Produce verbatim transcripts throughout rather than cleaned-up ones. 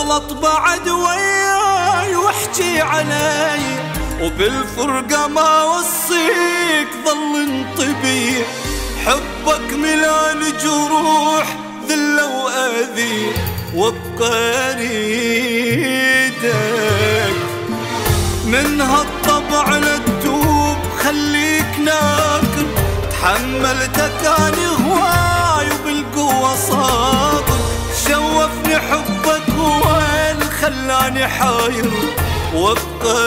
غلط بعد وياي واحكي علي، وبالفرقة ما وصيك ظل انطبي، حبك ملان جروح ذلة وأذي وابقى اريدك. من هالطبع لتوب خليك ناكر، تحملتك اني هواي وبالقوة صابر، شوفني حبك وين خلاني حاير وابقى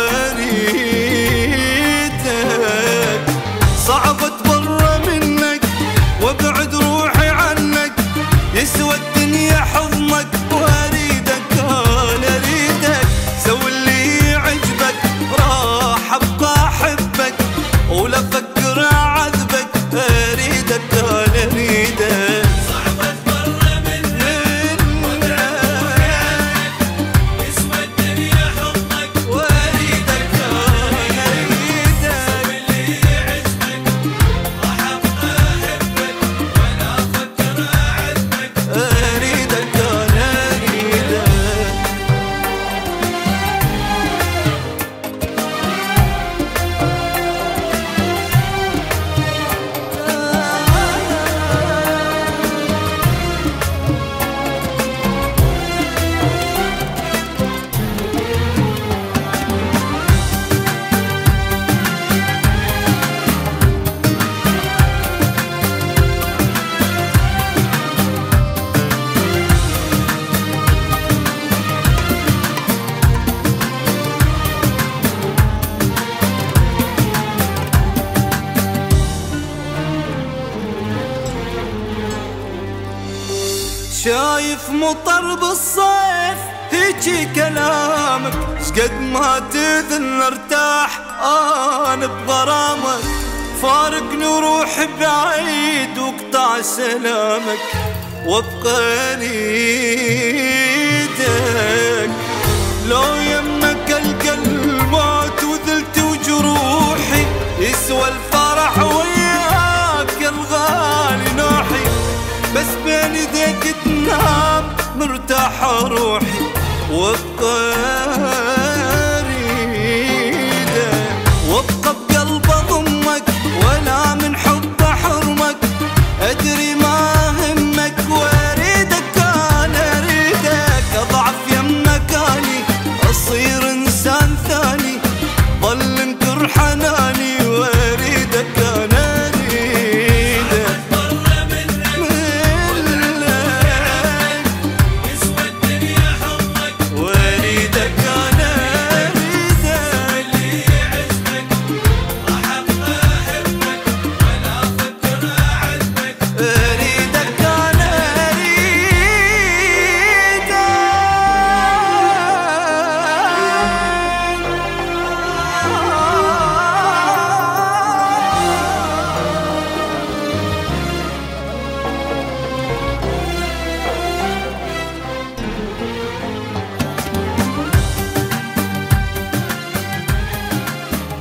اريدك. صعب اتبرى منك وابعد روحي عنك، يسوى الدنيا حضنك واريدك انا اريدك. سوي اللي يعجبك راح ابقى احبك، ولا افكر اعذبك اريدك انا اريدك. صعب اتبرى منك وابعد روحي عنك، يسوى الدنيا حضنك واريدك انا اريدك. سوي اللي يعجبك راح ابقى احبك، ولا افكر اعذبك اريدك انا اريدك. شايف مطر بالصيف هيجي كلامك، شقد ما تذل ارتاح انا بغرامك، فارقني وروح بعيد واقطع سلامك وابقى اريدك. لو يمك القى الموت وذلت وجروحي، يسوى الفرح وياك الغالي نوحي، بس بين ايديك تنام مرتاحة روحي وابقى اريدك. وابقى بقلب اضمك ولا من حب حرمك، ادري ما همك واريدك انا اريدك. اضعف يمك اني اصير انسان ثاني، ظل انكر حناني واريدك انا اريدك. يسوى الدنيا حضنك واريدك انا اريدك. اللي يعجبك راح ابقى احبك، ولا افكر اعذبك اريدك انا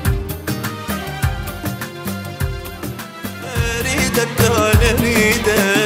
اريدك. اريدك انا اريدك.